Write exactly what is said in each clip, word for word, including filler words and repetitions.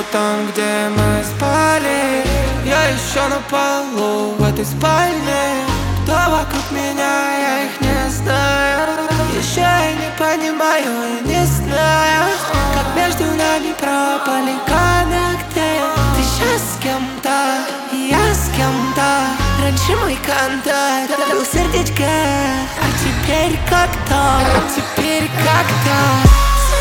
там, где мы спали. Я еще на полу в этой спальне. Кто вокруг меня, я их не знаю. Еще я не понимаю и не знаю, как между нами пропали коннекты. Ты сейчас с кем-то, я с кем-то. Раньше мой контакт был сердечко, а теперь как-то, а теперь как-то.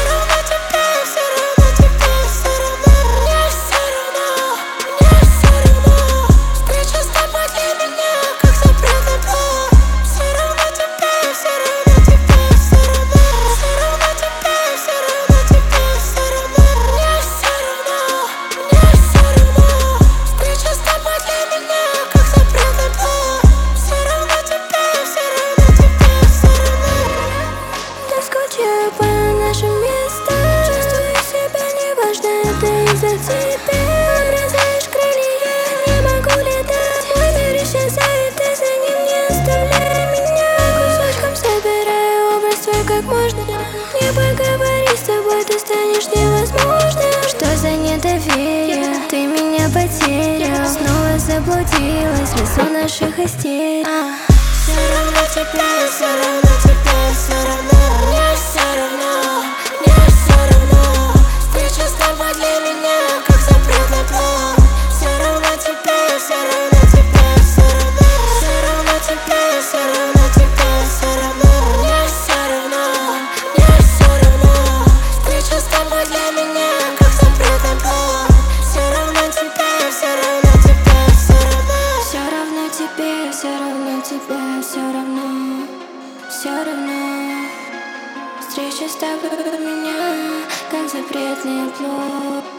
По нашим местам чувствую себя неважно, это из-за тебя. Обрезаешь крылья, я не могу летать. Мой мир исчезает, ты за ним не оставляй меня. Кусочком собираю образ твой как можно. Не поговори с тобой, ты станешь невозможным. Что за недоверие, ты меня потерял. Снова заблудилась в лесу наших истерик. Все равно тебя, все равно тебя, все равно. Мне все равно, мне все равно. Встреча с тобой для меня как запретный плод. Все равно тебе, все равно тебе, все равно. Все равно тебе, все равно тебе, все равно. Мне все равно, мне все равно. Встреча с тобой для меня как запретный плод. Все равно тебе, все равно тебе, все равно. Все равно тебе, все равно тебе, все равно. Все равно. Встреча с тобой для меня как запретный плод.